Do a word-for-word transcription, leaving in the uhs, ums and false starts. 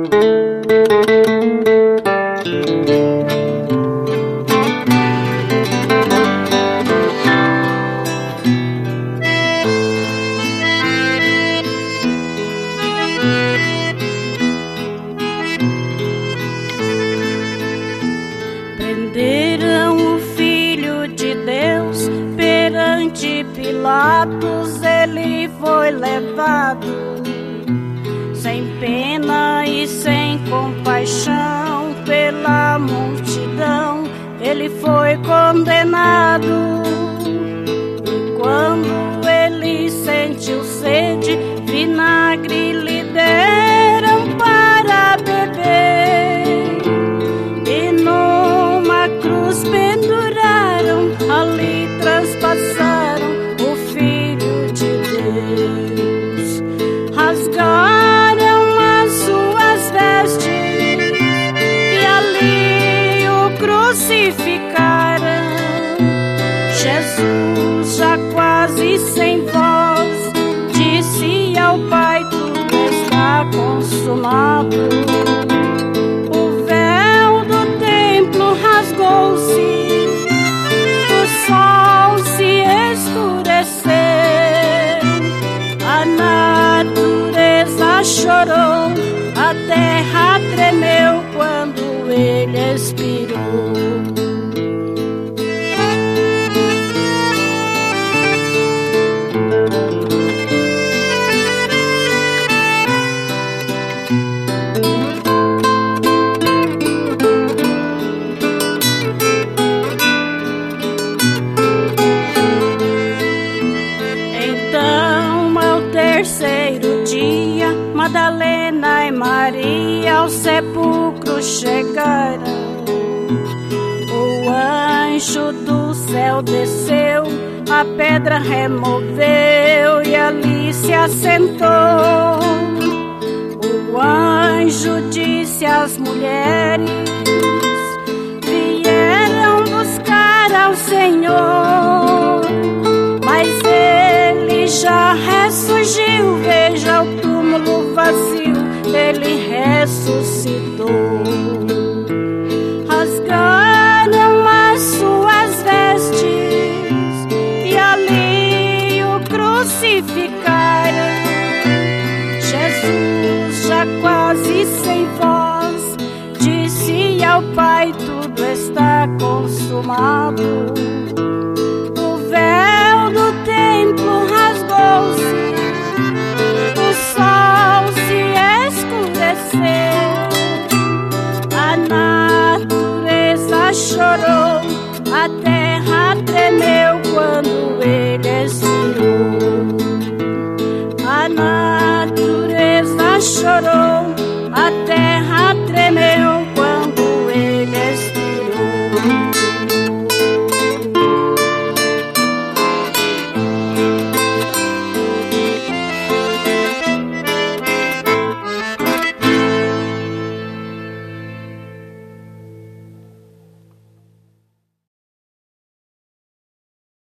Prenderam o Filho de Deus perante Pilatos, ele foi levado. Sem pena e sem compaixão pela multidão, ele foi condenado. E quando ele sentiu sede, vinagre lhe deram para beber. E numa cruz penduraram, ali transpassaram o Filho de Deus. Rasgaram as suas vestes e ali o crucificaram. Jesus, já quase sem voz, disse ao Pai: tudo está consumado. O véu do templo rasgou-se, o sol se escureceu, a natureza chorou, a terra tremeu quando ele expirou. Terceiro dia, Madalena e Maria ao sepulcro chegaram. O anjo do céu desceu, a pedra removeu e ali se assentou. O anjo disse às mulheres: vieram buscar ao Senhor, mas ele já ressurgiu. Veja o túmulo vazio, ele ressuscitou. Rasgaram as suas vestes e ali o crucificaram. Jesus, já quase sem voz, disse ao Pai: tudo está consumado.